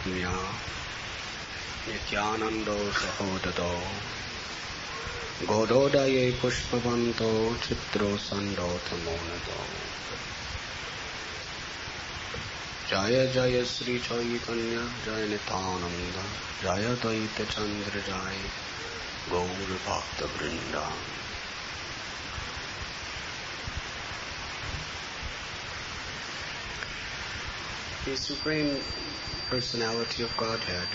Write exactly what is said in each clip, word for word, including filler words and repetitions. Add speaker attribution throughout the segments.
Speaker 1: Chaitanya Nityanando Sahodado Gododaye Pushpavanto Chitro Sando Tamonado Jaya Jaya Sri Chaitanya Jaya Nityananda Jaya Daita Chandra Jaya Gaur Bhakta Vrinda. The Supreme Personality of Godhead,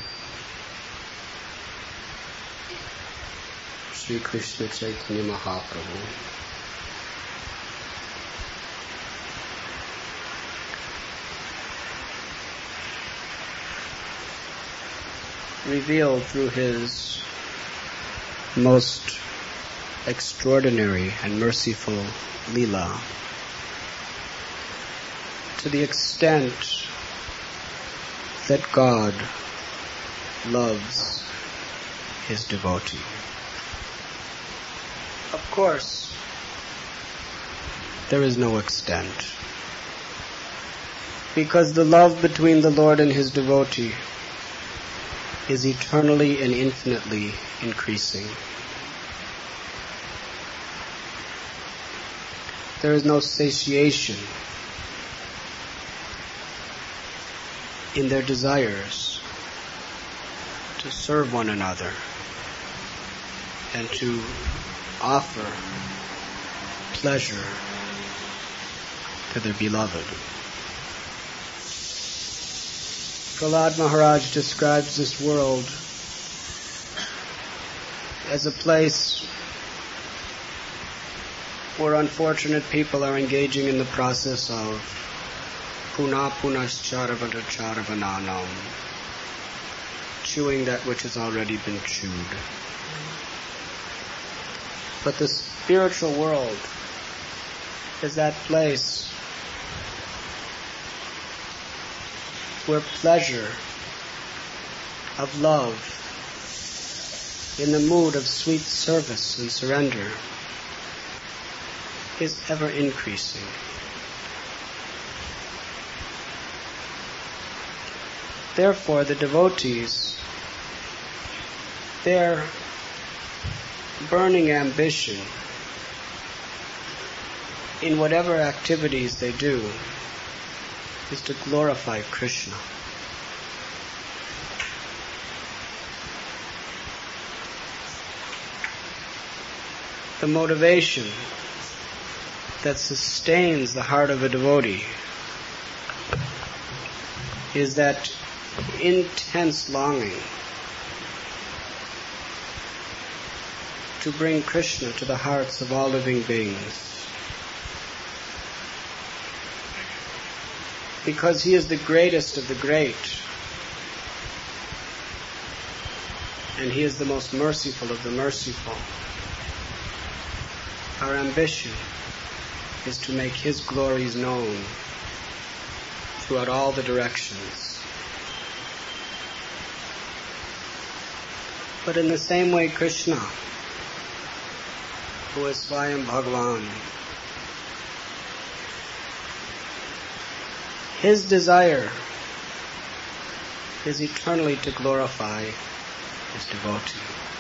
Speaker 1: Sri Krishna Chaitanya Mahaprabhu, revealed through his most extraordinary and merciful Leela to the extent that God loves his devotee. Of course, there is no extent, because the love between the Lord and his devotee is eternally and infinitely increasing. There is no satiation in their desires to serve one another and to offer pleasure to their beloved. Prahlad Maharaj describes this world as a place where unfortunate people are engaging in the process of Puna Punascharavanacharvananam, chewing that which has already been chewed. But the spiritual world is that place where pleasure of love in the mood of sweet service and surrender is ever increasing. Therefore, the devotees, their burning ambition in whatever activities they do is to glorify Krishna. The motivation that sustains the heart of a devotee is that intense longing to bring Krishna to the hearts of all living beings, because he is the greatest of the great and he is the most merciful of the merciful. Our ambition is to make his glories known throughout all the directions. But in the same way, Krishna, who is Swayam Bhagavan, his desire is eternally to glorify his devotee.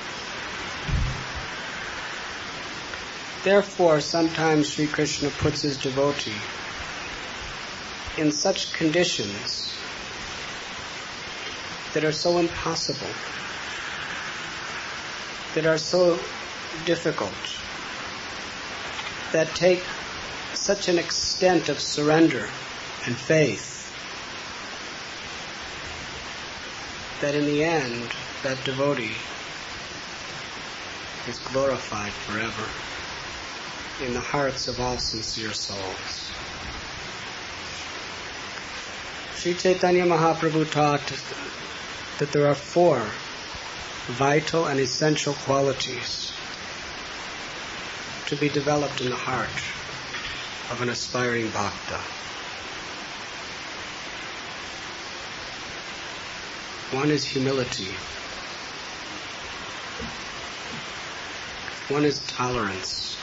Speaker 1: Therefore, sometimes Sri Krishna puts his devotee in such conditions that are so impossible, that are so difficult, that take such an extent of surrender and faith, that in the end, that devotee is glorified forever in the hearts of all sincere souls. Sri Chaitanya Mahaprabhu taught that there are four vital and essential qualities to be developed in the heart of an aspiring bhakta. One is humility. One is tolerance.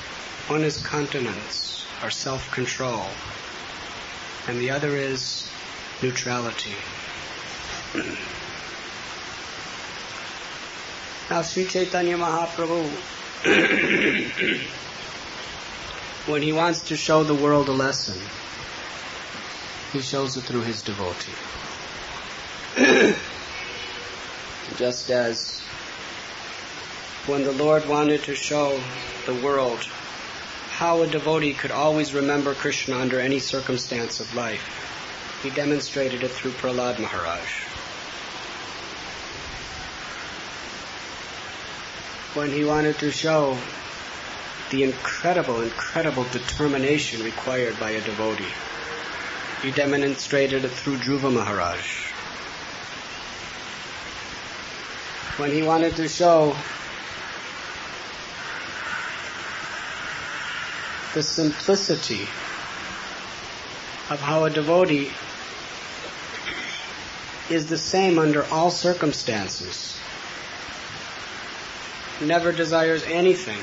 Speaker 1: One is continence, or self-control. And the other is neutrality. Now Sri Chaitanya Mahaprabhu, when he wants to show the world a lesson, he shows it through his devotee. Just as when the Lord wanted to show the world how a devotee could always remember Krishna under any circumstance of life, he demonstrated it through Prahlad Maharaj. When he wanted to show the incredible, incredible determination required by a devotee, he demonstrated it through Dhruva Maharaj. When he wanted to show the simplicity of how a devotee is the same under all circumstances, never desires anything,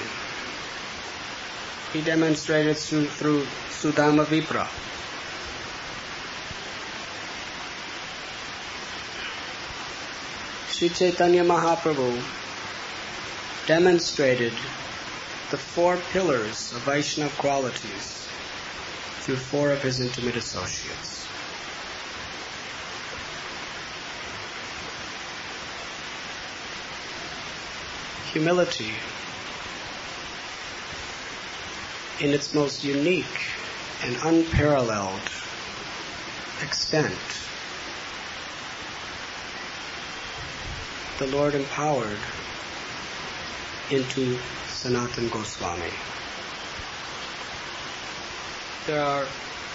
Speaker 1: he demonstrated through, through Sudama Vipra. Sri Chaitanya Mahaprabhu demonstrated the four pillars of Vaishnava qualities through four of his intimate associates. Humility in its most unique and unparalleled extent, the Lord empowered into Sanatana Goswami. There are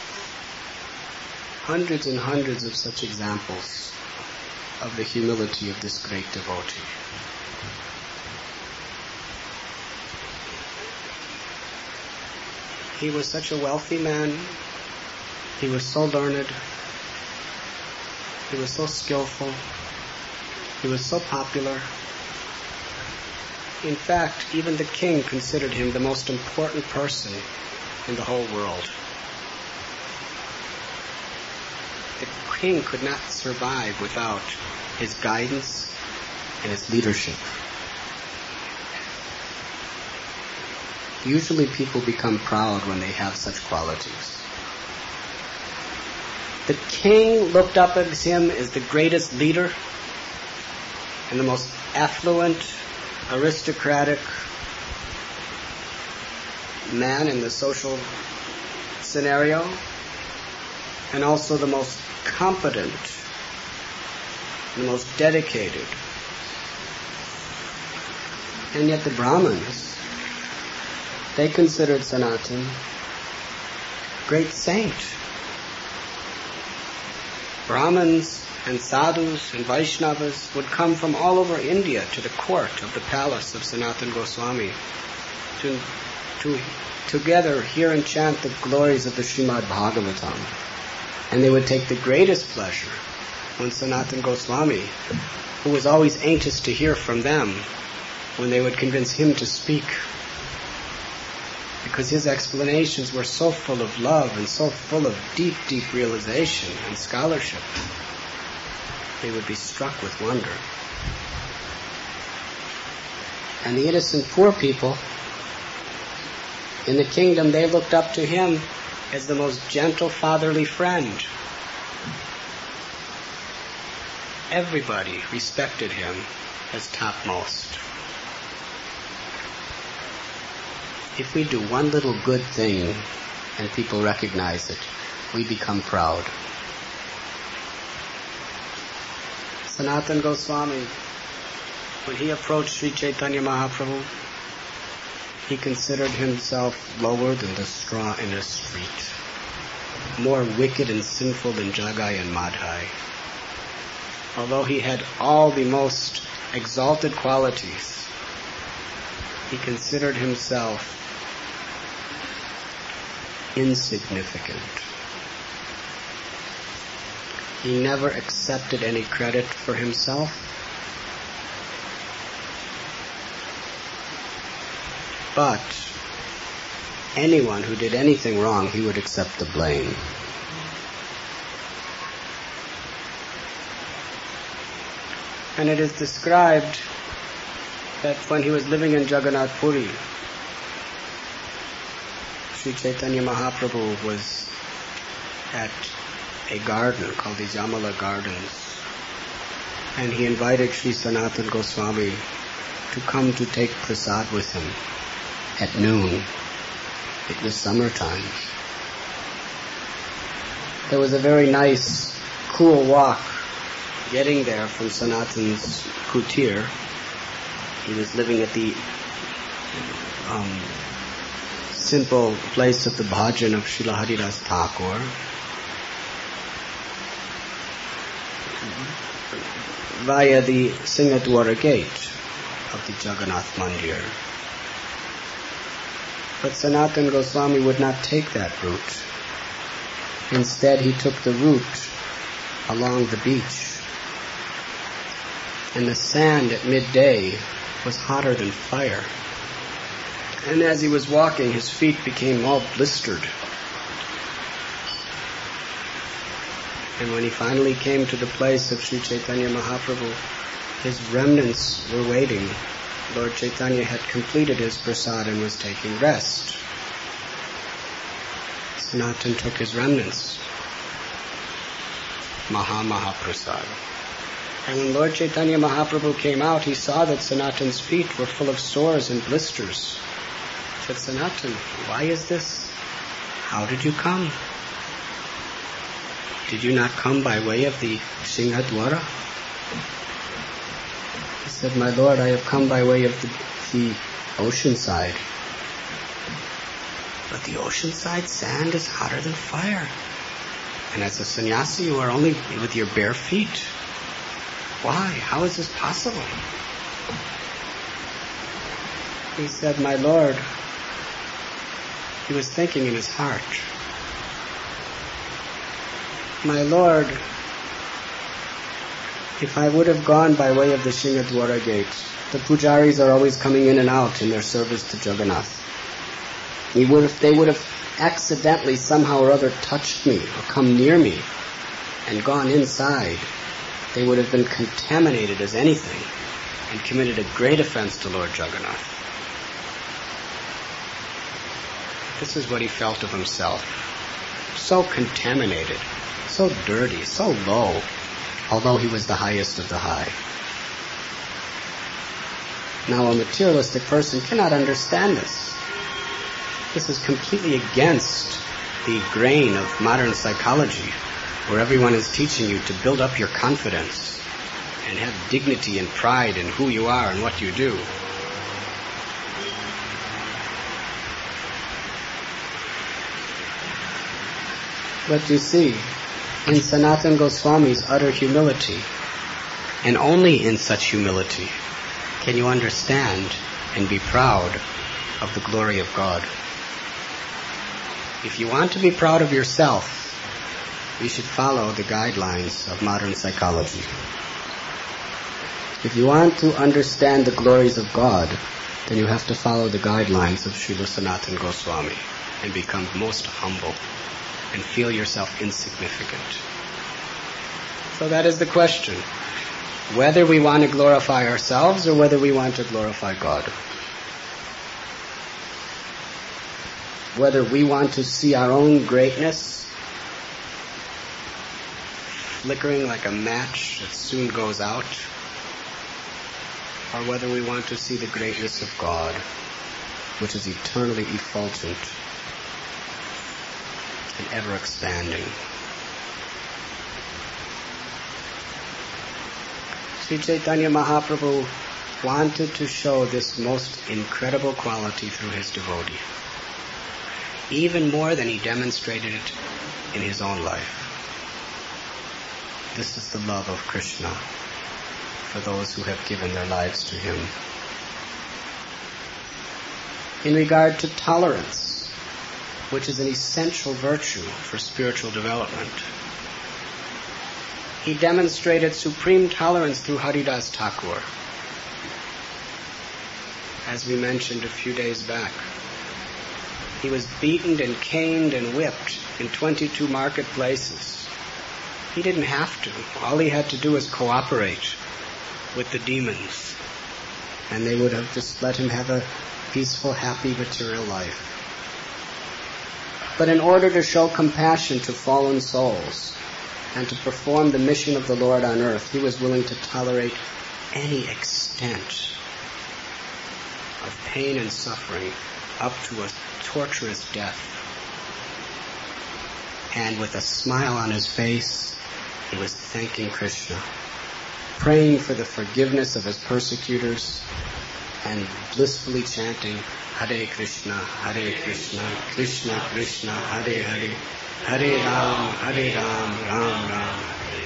Speaker 1: hundreds and hundreds of such examples of the humility of this great devotee. He was such a wealthy man. He was so learned. He was so skillful. He was so popular. In fact, even the king considered him the most important person in the whole world. The king could not survive without his guidance and his leadership. Usually people become proud when they have such qualities. The king looked up at him as the greatest leader and the most affluent, aristocratic man in the social scenario, and also the most competent, the most dedicated. And yet the Brahmins, they considered Sanatan great saint. Brahmins and sadhus and Vaishnavas would come from all over India to the court of the palace of Sanatana Goswami to, to together hear and chant the glories of the Srimad Bhagavatam. And they would take the greatest pleasure when Sanatana Goswami, who was always anxious to hear from them, when they would convince him to speak, because his explanations were so full of love and so full of deep, deep realization and scholarship. They would be struck with wonder. And the innocent poor people in the kingdom, they looked up to him as the most gentle fatherly friend. Everybody respected him as topmost. If we do one little good thing and people recognize it, we become proud. Sanatana Goswami, when he approached Sri Chaitanya Mahaprabhu, he considered himself lower than the straw in a street, more wicked and sinful than Jagai and Madhai. Although he had all the most exalted qualities, he considered himself insignificant. He never accepted any credit for himself. But anyone who did anything wrong, he would accept the blame. And it is described that when he was living in Jagannath Puri, Sri Chaitanya Mahaprabhu was at a garden called the Jamala Gardens, and he invited Sri Sanatana Goswami to come to take prasad with him at noon. It was summertime. There was a very nice, cool walk getting there from Sanatan's kutir. He was living at the um, simple place of the bhajan of Srila Haridas Thakur. Via the Singadwara gate of the Jagannath Mandir. But Sanatana Goswami would not take that route. Instead, he took the route along the beach. And the sand at midday was hotter than fire. And as he was walking, his feet became all blistered. And when he finally came to the place of Sri Chaitanya Mahaprabhu, his remnants were waiting. Lord Chaitanya had completed his prasad and was taking rest. Sanatan took his remnants. Maha Mahaprasad. And when Lord Chaitanya Mahaprabhu came out, he saw that Sanatan's feet were full of sores and blisters. He said, Sanatan, why is this? How did you come? Did you not come by way of the Singadwara? He said, my Lord, I have come by way of the, the ocean side. But the ocean side sand is hotter than fire. And as a sannyasi, you are only with your bare feet. Why? How is this possible? He said, my Lord, he was thinking in his heart, my Lord, if I would have gone by way of the Singadwara gate, the pujaris are always coming in and out in their service to Jagannath. He would have, they would have accidentally somehow or other touched me or come near me and gone inside. They would have been contaminated as anything and committed a great offense to Lord Jagannath. This is what he felt of himself. So contaminated, so dirty, so low, although he was the highest of the high. Now a materialistic person cannot understand this. This is completely against the grain of modern psychology, where everyone is teaching you to build up your confidence and have dignity and pride in who you are and what you do. But you see, in Sanatana Goswami's utter humility, and only in such humility, can you understand and be proud of the glory of God. If you want to be proud of yourself, you should follow the guidelines of modern psychology. If you want to understand the glories of God, then you have to follow the guidelines of Srila Sanatana Goswami and become most humble and feel yourself insignificant. So that is the question. Whether we want to glorify ourselves or whether we want to glorify God. Whether we want to see our own greatness flickering like a match that soon goes out, or whether we want to see the greatness of God, which is eternally effulgent and ever expanding. Sri Chaitanya Mahaprabhu wanted to show this most incredible quality through his devotee, even more than he demonstrated it in his own life. This is the love of Krishna for those who have given their lives to him. In regard to tolerance, which is an essential virtue for spiritual development, he demonstrated supreme tolerance through Haridas Thakur. As we mentioned a few days back, he was beaten and caned and whipped in twenty-two marketplaces. He didn't have to. All he had to do was cooperate with the demons, and they would have just let him have a peaceful, happy, material life. But in order to show compassion to fallen souls and to perform the mission of the Lord on earth, he was willing to tolerate any extent of pain and suffering up to a torturous death. And with a smile on his face, he was thanking Krishna, praying for the forgiveness of his persecutors, and blissfully chanting, Hare Krishna, Hare Krishna, Krishna Krishna, Hare Hare, Hare Ram, Hare Ram, Ram Ram, Hare.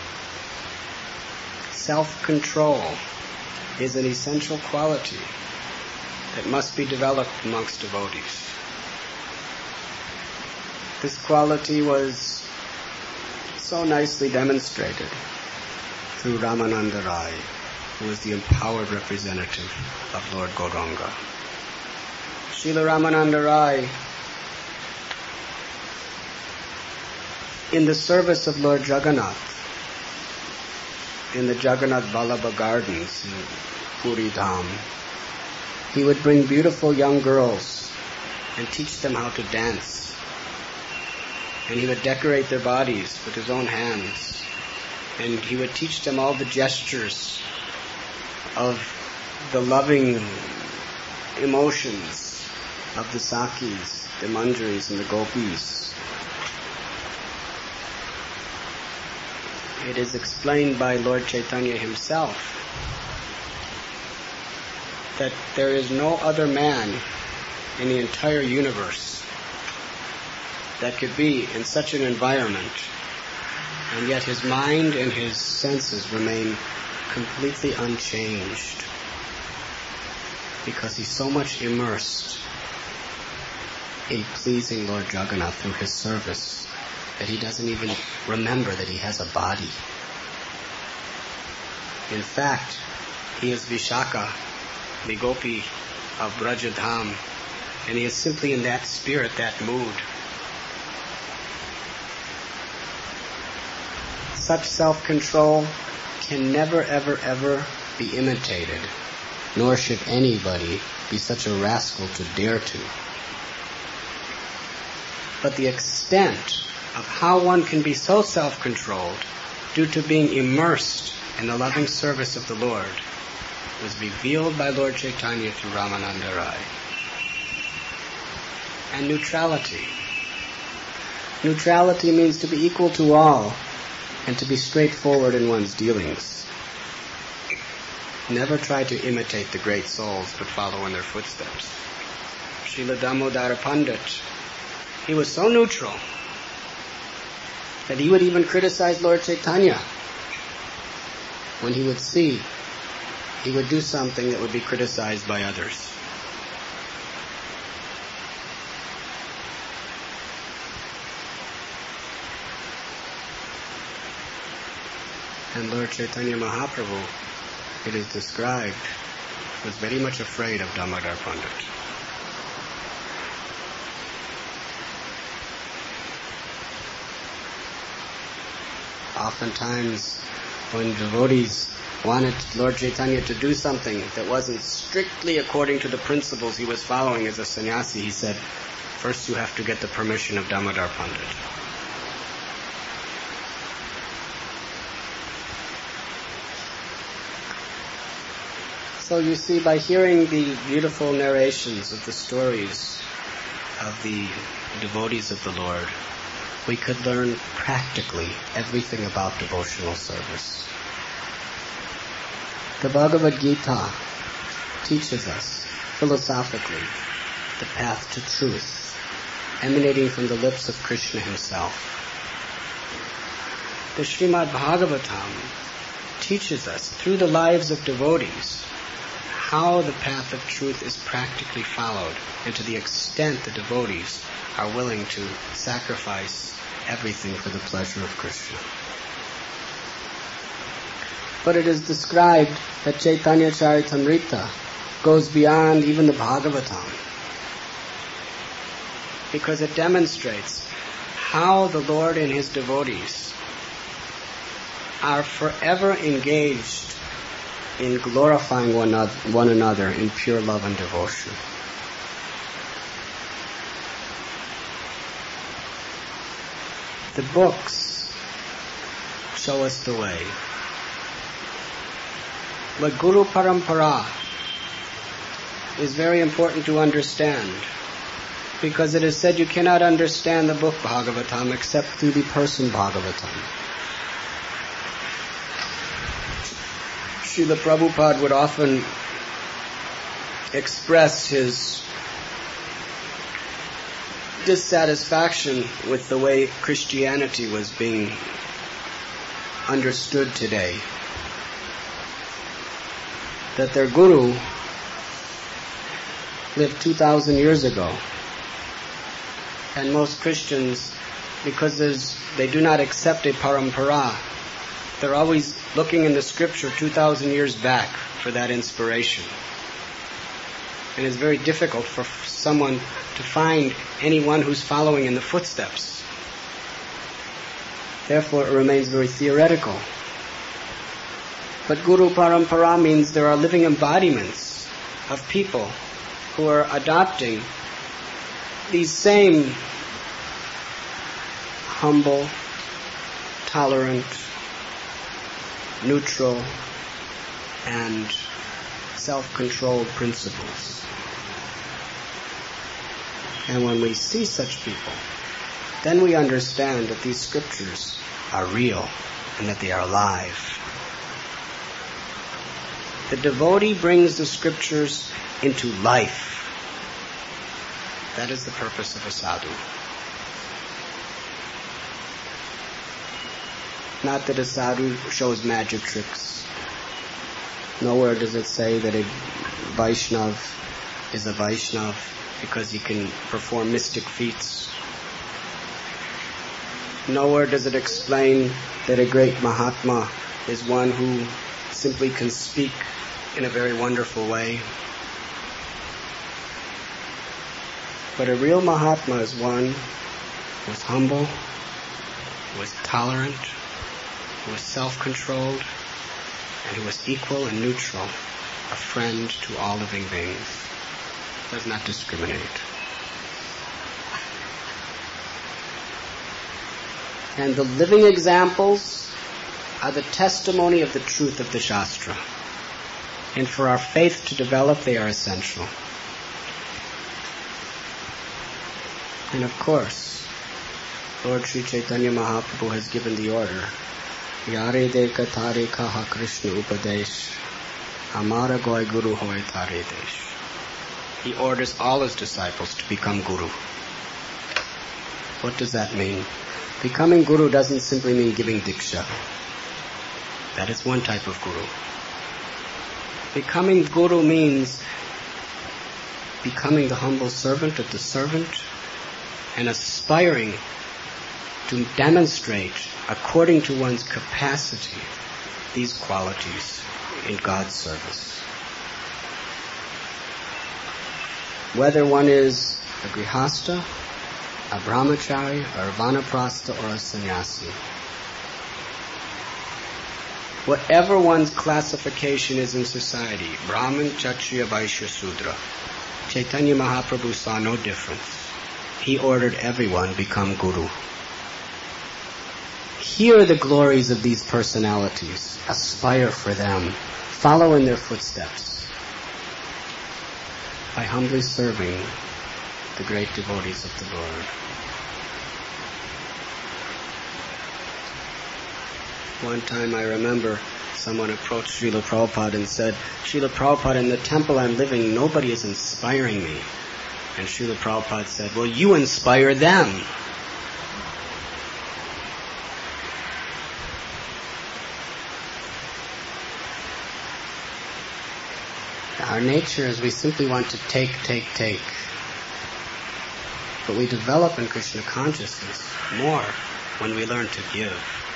Speaker 1: Self-control is an essential quality that must be developed amongst devotees. This quality was so nicely demonstrated through Ramananda Rai, who was the empowered representative of Lord Gauranga. Srila Ramananda Rai, in the service of Lord Jagannath, in the Jagannath Vallabha Gardens in Puri Dham, he would bring beautiful young girls and teach them how to dance. And he would decorate their bodies with his own hands. And he would teach them all the gestures of the loving emotions of the Sakis, the Manjaris, and the Gopis. It is explained by Lord Chaitanya himself that there is no other man in the entire universe that could be in such an environment, and yet his mind and his senses remain completely unchanged, because he's so much immersed in pleasing Lord Jagannath through his service that he doesn't even remember that he has a body. In fact, he is Vishaka, the Gopi of Brajadham, and he is simply in that spirit, that mood. Such self-control can never, ever, ever be imitated, nor should anybody be such a rascal to dare to. But the extent of how one can be so self-controlled due to being immersed in the loving service of the Lord was revealed by Lord Chaitanya through Ramananda Rai. And neutrality. Neutrality means to be equal to all and to be straightforward in one's dealings. Never try to imitate the great souls, but follow in their footsteps. Srila Damodara Pandit, he was so neutral that he would even criticize Lord Chaitanya. When he would see, he would do something that would be criticized by others. And Lord Chaitanya Mahaprabhu, it is described, was very much afraid of Damodar Pandit. Oftentimes, when devotees wanted Lord Chaitanya to do something that wasn't strictly according to the principles he was following as a sannyasi, he said, first you have to get the permission of Damodar Pandit. So you see, by hearing the beautiful narrations of the stories of the devotees of the Lord, we could learn practically everything about devotional service. The Bhagavad Gita teaches us philosophically the path to truth, emanating from the lips of Krishna himself. The Srimad Bhagavatam teaches us through the lives of devotees how the path of truth is practically followed, and to the extent the devotees are willing to sacrifice everything for the pleasure of Krishna. But it is described that Chaitanya Charitamrita goes beyond even the Bhagavatam, because it demonstrates how the Lord and His devotees are forever engaged in glorifying one another, one another in pure love and devotion. The books show us the way. But Guru Parampara is very important to understand, because it is said you cannot understand the book Bhagavatam except through the person Bhagavatam. Srila Prabhupada would often express his dissatisfaction with the way Christianity was being understood today. That their guru lived two thousand years ago. And most Christians, because there's, they do not accept a parampara, they're always looking in the scripture two thousand years back for that inspiration. And it's very difficult for someone to find anyone who's following in the footsteps. Therefore, it remains very theoretical. But Guru Parampara means there are living embodiments of people who are adopting these same humble, tolerant, neutral, and self-controlled principles. And when we see such people, then we understand that these scriptures are real and that they are alive. The devotee brings the scriptures into life. That is the purpose of a sadhu. Not that a sadhu shows magic tricks. Nowhere does it say that a Vaishnav is a Vaishnav because he can perform mystic feats. Nowhere does it explain that a great Mahatma is one who simply can speak in a very wonderful way. But a real Mahatma is one who is humble, who is tolerant, who is self-controlled, and who is equal and neutral, a friend to all living beings, does not discriminate. And the living examples are the testimony of the truth of the Shastra. And for our faith to develop, they are essential. And of course, Lord Sri Chaitanya Mahaprabhu has given the order. Yare deka tare kaha Krishna upadesh, amara goy guru hoy tare desh. He orders all his disciples to become guru. What does that mean? Becoming guru doesn't simply mean giving diksha. That is one type of guru. Becoming guru means becoming the humble servant of the servant and aspiring to demonstrate, according to one's capacity, these qualities in God's service. Whether one is a grihasta, a brahmachari, or a vanaprastha, or a sannyasi. Whatever one's classification is in society, Brahmin, Kshatriya, Vaishya, Sudra, Chaitanya Mahaprabhu saw no difference. He ordered everyone become guru. Hear the glories of these personalities. Aspire for them. Follow in their footsteps by humbly serving the great devotees of the Lord. One time I remember someone approached Srila Prabhupada and said, Srila Prabhupada, in the temple I'm living, nobody is inspiring me. And Srila Prabhupada said, well, you inspire them. Our nature is we simply want to take, take, take. But we develop in Krishna consciousness more when we learn to give.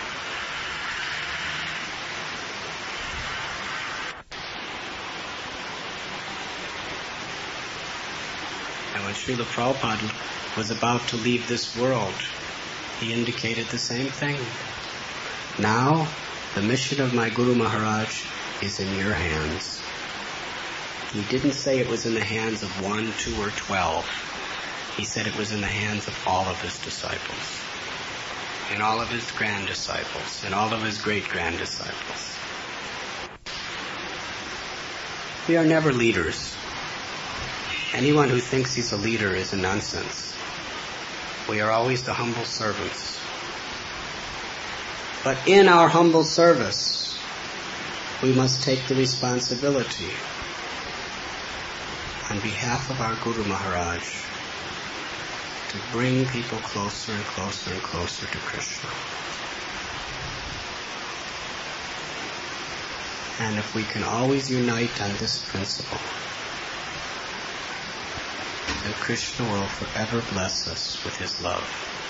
Speaker 1: And when Srila Prabhupada was about to leave this world, he indicated the same thing. Now, the mission of my Guru Maharaj is in your hands. He didn't say it was in the hands of one, two, or twelve. He said it was in the hands of all of his disciples, and all of his grand disciples, and all of his great-grand disciples. We are never leaders. Anyone who thinks he's a leader is a nonsense. We are always the humble servants. But in our humble service, we must take the responsibility on behalf of our Guru Maharaj to bring people closer and closer and closer to Krishna. And if we can always unite on this principle, then Krishna will forever bless us with his love.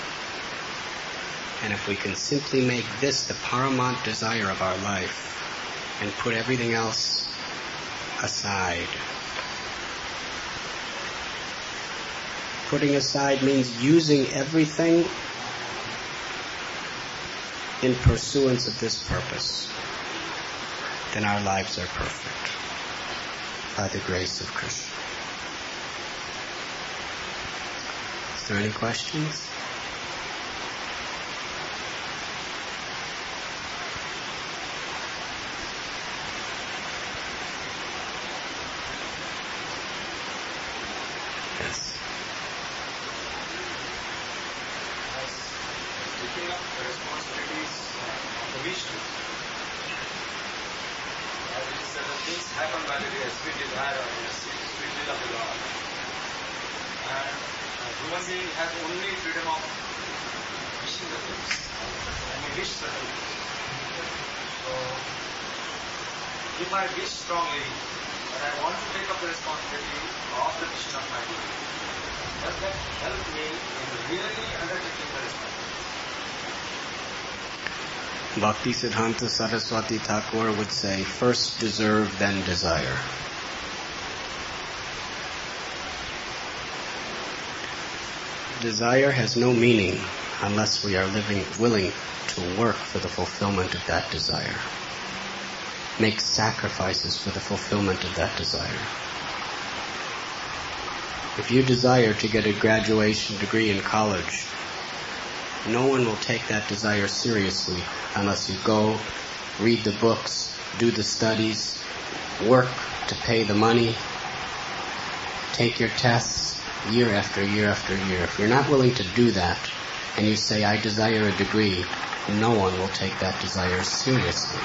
Speaker 1: And if we can simply make this the paramount desire of our life and put everything else aside. Putting aside means using everything in pursuance of this purpose. Then our lives are perfect by the grace of Krishna. Is there any questions? Yes.
Speaker 2: Taking up the responsibilities of the Vishnu. As it is said, that things happen by the sweet desire of the sweet will of the Lord. And a human being has only freedom of wishing the things. And he wishes the things. So, if I wish strongly that I want to take up the responsibility of the mission of my Guru, does that help me in really undertaking the responsibility?
Speaker 1: Bhakti Siddhanta Saraswati Thakur would say, first deserve, then desire. Desire has no meaning unless we are living, willing to work for the fulfillment of that desire. Make sacrifices for the fulfillment of that desire. If you desire to get a graduation degree in college, no one will take that desire seriously unless you go, read the books, do the studies, work to pay the money, take your tests year after year after year. If you're not willing to do that, and you say, I desire a degree, no one will take that desire seriously.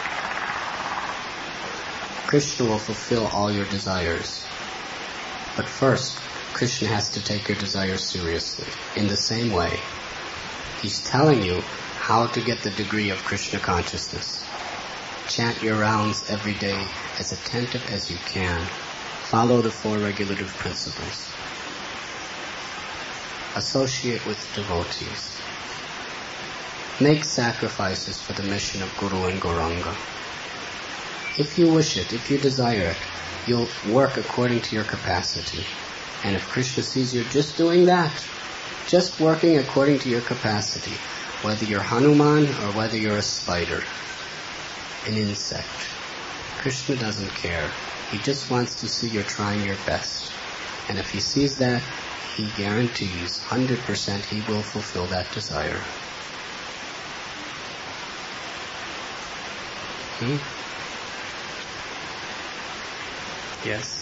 Speaker 1: Krishna will fulfill all your desires. But first, Krishna has to take your desires seriously. In the same way, he's telling you how to get the degree of Krishna consciousness. Chant your rounds every day as attentive as you can. Follow the four regulative principles. Associate with devotees. Make sacrifices for the mission of Guru and Gauranga. If you wish it, if you desire it, you'll work according to your capacity. And if Krishna sees you're just doing that, just working according to your capacity, whether you're Hanuman or whether you're a spider, an insect, Krishna doesn't care. He just wants to see you're trying your best. And if he sees that, he guarantees one hundred percent he will fulfill that desire. Hmm? Yes?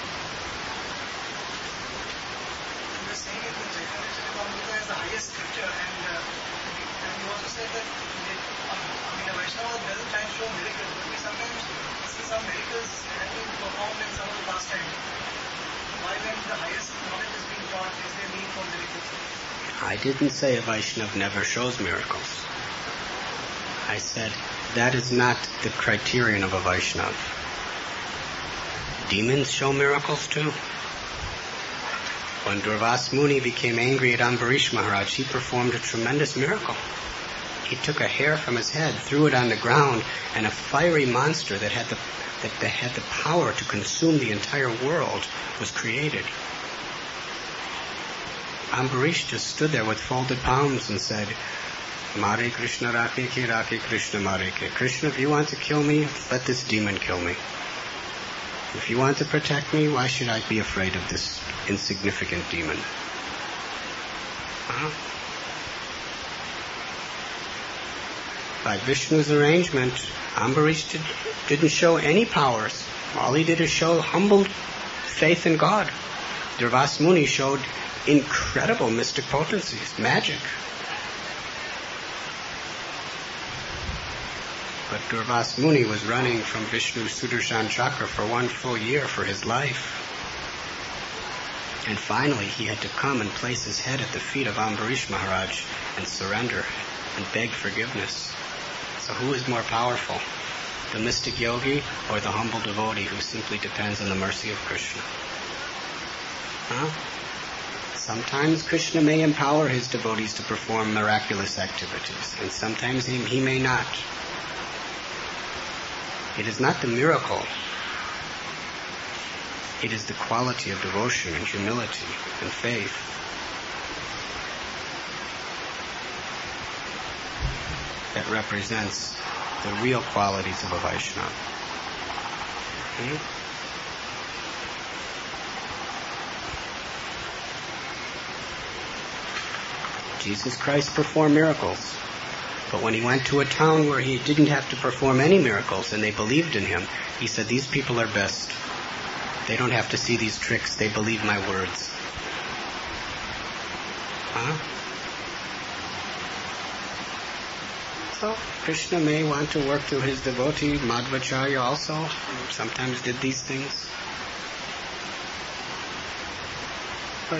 Speaker 3: You were saying that the Chaitanya Charitamrita is the highest scripture, and, uh, and you also said that it, um, I mean, a Vaishnava doesn't try to show miracles, but we sometimes see some miracles having performed in some of the past times. Why, when the highest knowledge is being taught, is there need for miracles?
Speaker 1: I didn't say a Vaishnava never shows miracles. I said that is not the criterion of a Vaishnava. Demons show miracles too. When Durvas Muni became angry at Ambarish Maharaj, he performed a tremendous miracle. He took a hair from his head, threw it on the ground, and a fiery monster that had the that, that had the power to consume the entire world was created. Ambarish just stood there with folded palms and said, Mare Krishna Rakhe Ke, Rakhe Krishna Mare Ke. Krishna, if you want to kill me, let this demon kill me. If you want to protect me, why should I be afraid of this insignificant demon? Huh? By Vishnu's arrangement, Ambarish did, didn't show any powers. All he did is show humble faith in God. Durvas Muni showed incredible mystic potencies, magic. But Durvas Muni was running from Vishnu's Sudarshan Chakra for one full year for his life. And finally he had to come and place his head at the feet of Ambarish Maharaj and surrender and beg forgiveness. So who is more powerful? The mystic yogi or the humble devotee who simply depends on the mercy of Krishna? Huh? Sometimes Krishna may empower his devotees to perform miraculous activities, and sometimes he, he may not. It is not the miracle. It is the quality of devotion and humility and faith. That represents the real qualities of a Vaishnava. Hmm? Jesus Christ performed miracles. But when he went to a town where he didn't have to perform any miracles and they believed in him, he said, these people are best. They don't have to see these tricks. They believe my words. Huh? So Krishna may want to work through his devotee, Madhvacharya also, who sometimes did these things. But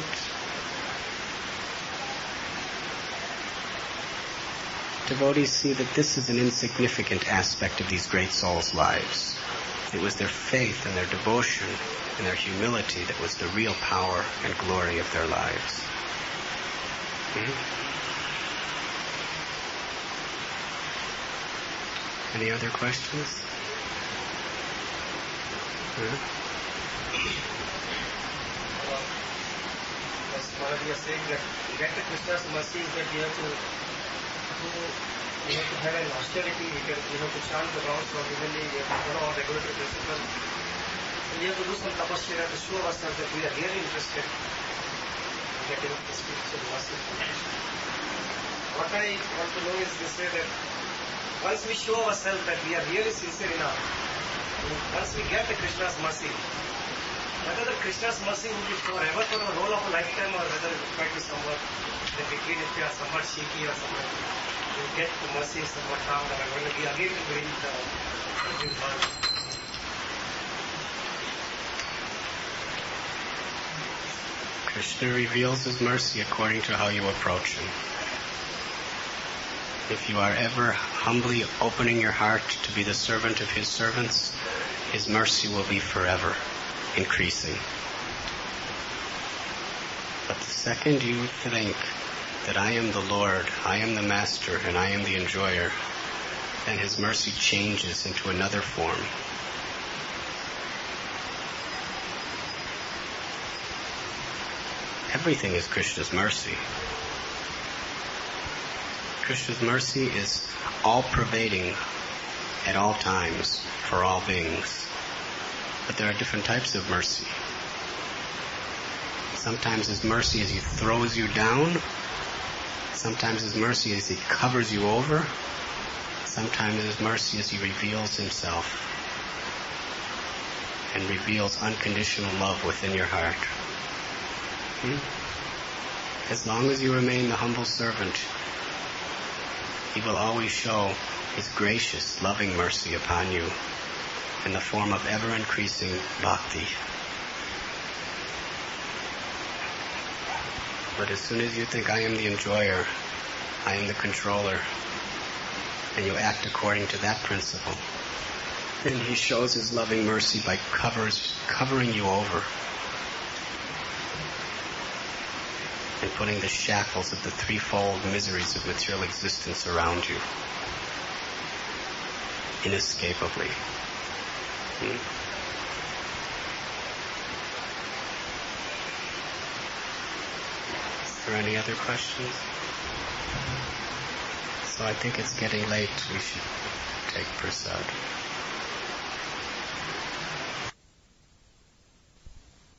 Speaker 1: devotees see that this is an insignificant aspect of these great souls' lives. It was their faith and their devotion and their humility that was the real power and glory of their lives. Hmm? Any other questions? Hmm?
Speaker 4: As Maharaj was saying that to get the Krishna's mercy is that you have to you have to have an austerity, you, can, you have to chant the rounds regularly, you have to follow all regulatory principles. And you have to do some tapasya to show ourselves that we are really interested in getting the spiritual mercy. What I want to know is this way that once we show ourselves that we are really sincere enough, once we get the Krishna's mercy, whether the Krishna's mercy will be forever for the whole of a lifetime or whether it might be somewhat in between, if we are somewhat shaky or somewhat, we get the mercy somewhat down and when we again to bring the new world.
Speaker 1: Krishna reveals his mercy according to how you approach him. If you are ever humbly opening your heart to be the servant of his servants, his mercy will be forever increasing. But the second you think that I am the Lord, I am the Master, and I am the enjoyer, then his mercy changes into another form. Everything is Krishna's mercy. Krishna's mercy is all-pervading at all times for all beings. But there are different types of mercy. Sometimes his mercy is he throws you down. Sometimes his mercy is he covers you over. Sometimes his mercy is he reveals himself and reveals unconditional love within your heart. Hmm? As long as you remain the humble servant, he will always show his gracious, loving mercy upon you in the form of ever-increasing bhakti. But as soon as you think I am the enjoyer, I am the controller, and you act according to that principle, then he shows his loving mercy by covers, covering you over and putting the shackles of the threefold miseries of material existence around you inescapably. Hmm? Is there any other questions? So I think it's getting late. We should take prasad.